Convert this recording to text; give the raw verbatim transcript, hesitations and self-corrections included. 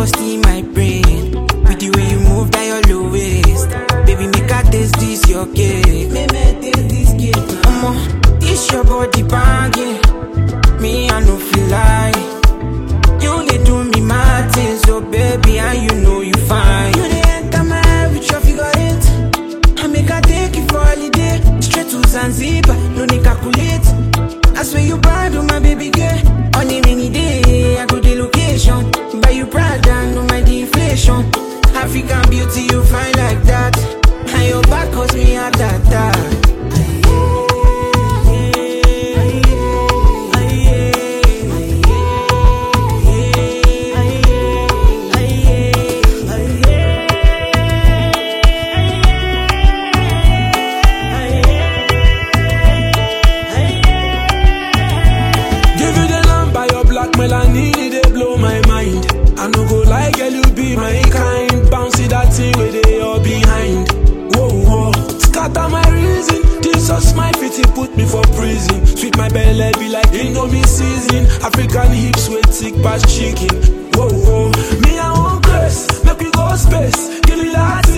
bust in my brain. With the way you move down your low waist. Baby, make I taste this your cake. Make me taste this cake. Mama, this your body banging. Me, I no feel like. You they do me my things, so baby, and you know you fine. You they enter my eye with your figure eight. I make I take you for holiday. Straight to Zanzibar, no need calculate. I swear you bad, oh my baby girl. On a rainy day, I go the location. Buy you Prada, no my deflation. African beauty, you fine like that. And your back cause me a that. Melanin, they blow my mind. I no go like girl, you be my kind. Bouncy that thing where they all behind. Whoa, whoa, scatter my reason. This a smile fit put me for prison. Sweet my belly be like Indomie season. African hips with thick past chicken. Whoa, whoa, me I want grace, make we go space. Give me that